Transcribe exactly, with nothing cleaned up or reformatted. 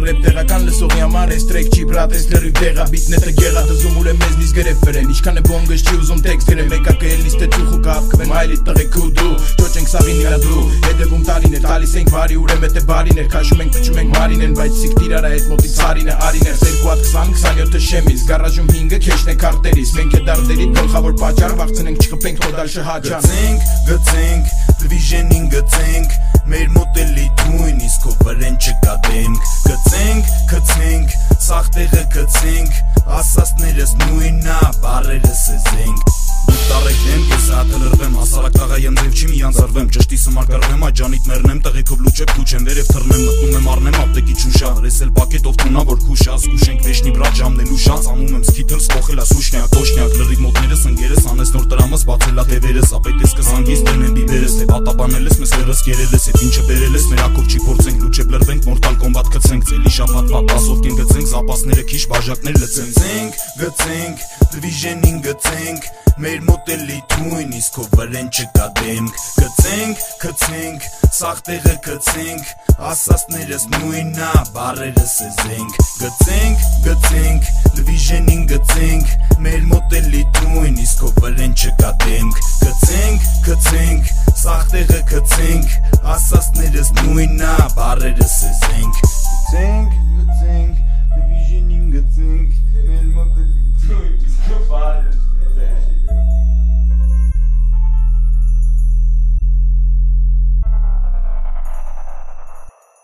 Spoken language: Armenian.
ռեպ տեղական լսողի համար Այս տրեք չի բրատ, այս լրիվ դեղա Բիտնետը գեղա դզում ուրը մեզնից գրև վրեն Ինչքան է բոնգս չի ուզում տեքստերը Մեկակը էլ լիստը ճուխ ու կապկվեն Մայլի տղեք ու դու Ճոչ ենք սաղին իրա դու Հետևում տարիներ Տալիս ենք վարի ուրեմ էտ է բարիներ Քաշում ենք փչում ենք մարինեն Բայց սիք տիրարա հետ մոտից հարին է արիներ Երկու հատ քսան քսանյոթը շեմից Գարաժում հինգը քեշն է քարտերից Մենք է դարդերի գլխավոր պատճառ Վաղցնենք չխփենք թոդալ շհաճան Գծենք, գծենք, դվիժենին գծենք Մեր մոտելի թույն իսկ ով վրեն չկա դեմք Գծենք, գծենք, սաղ տեղը գծենք Ասասներս նույնա, բարերս էզենք Դուք տարեք դեմ, ես հատը լրվեմ Հասարակ տաղա եմ ձև չի մի անձարվեմ Ճշտի սմար կարվեմ, այդ ժանիտ մերնեմ Տղեքով լուչև կուչեմ, վերև թռնեմ Մտնում եմ արնեմ, ապտեկի չուշա Հրես էլ պակետով թունա, որ խուշա Զգուշենք վեշնի բրատ ժամնելու շած Անում եմ սկիթըլ, սպոխել ասուշնյակ, կոշնյակ Լրիվ մոտներս ընգերս, անես նոր տրամս Բացելա տևերս, ապետես կսանգիս Դենեմ բիբերս, թե պատաբանել ես, մեզ հերս կերել ես Ետ ինչը բերել ես, մեր ակով չի փորձենք Լուչև լրվենք, մորտալ կոմբատ կծենք Ձելի շապատ պատասով կեն գծենք Զապասները քիչ, բաժակներ լծենք Գծենք, դվիժենին գծենք Մեր մոտելի թույն իսկ ով վրեն չկա դեմք Գծենք, գծենք, սաղ տեղը գծենք Ասասներս նույնա, բարերս էզենք Գծենք, գծենք, դվիժենին գծենք Մեր մոտելի թույն իսկ ով վրեն չկա դեմք Գծենք, գծենք, սաղ տեղը գծենք Ասասներս նույնա, բարերս էզենք Գծենք